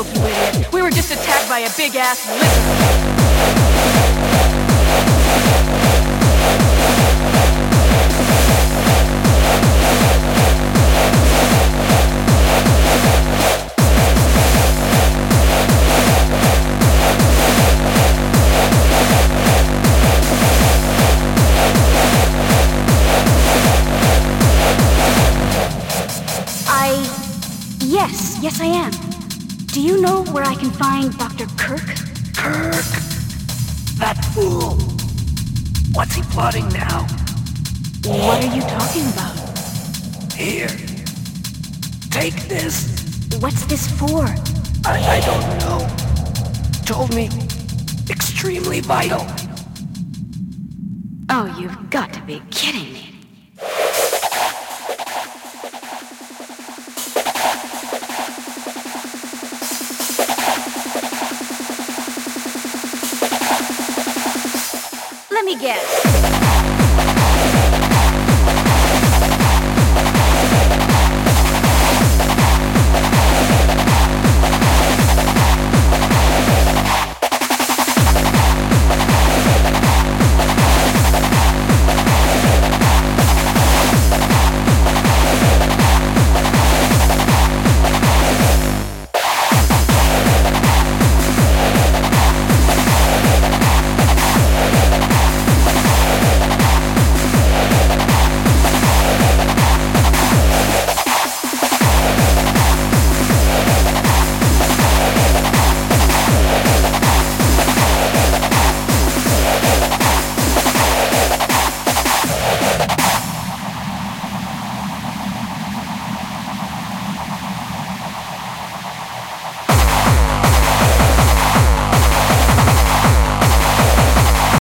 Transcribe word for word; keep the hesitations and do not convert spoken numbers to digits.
joke, you idiot. We were just attacked by a big-ass lizard. Yes, yes I am. Do you know where I can find Doctor Kirk? Kirk? That fool! What's he plotting now? What are you talking about? Here. Take this. What's this for? I, I don't know. Told me. Extremely vital. Oh, you've got to be kidding me. Let me guess.